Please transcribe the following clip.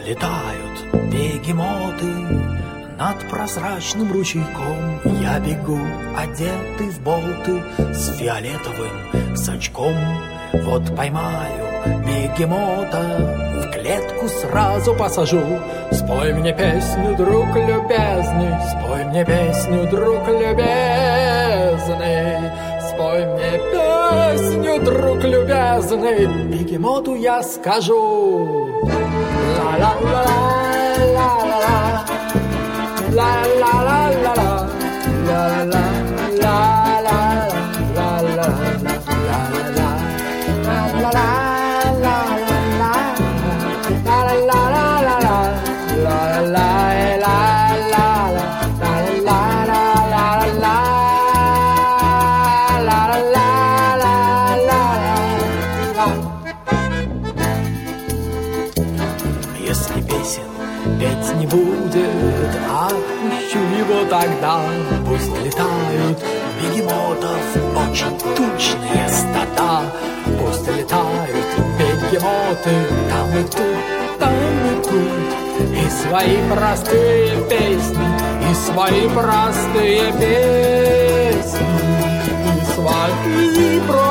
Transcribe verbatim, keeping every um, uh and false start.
Взлетают бегемоты над прозрачным ручейком. Я бегу, одетый в болты, с фиолетовым сачком. Вот поймаю бегемота, в клетку сразу посажу. Спой мне песню, друг любезный, спой мне песню, друг любезный. Спой мне песню, друг любезный, бегемоту я скажу. Ла-ла-ла-ла-ла-ла, ла-ла-ла-ла-ла, если песен петь не будет, отпущу его тогда. Пусть летают бегемотов очень тучные стада. Пусть летают бегемоты там и тут, там и тут. И свои простые песни, и свои простые песни, и свои простые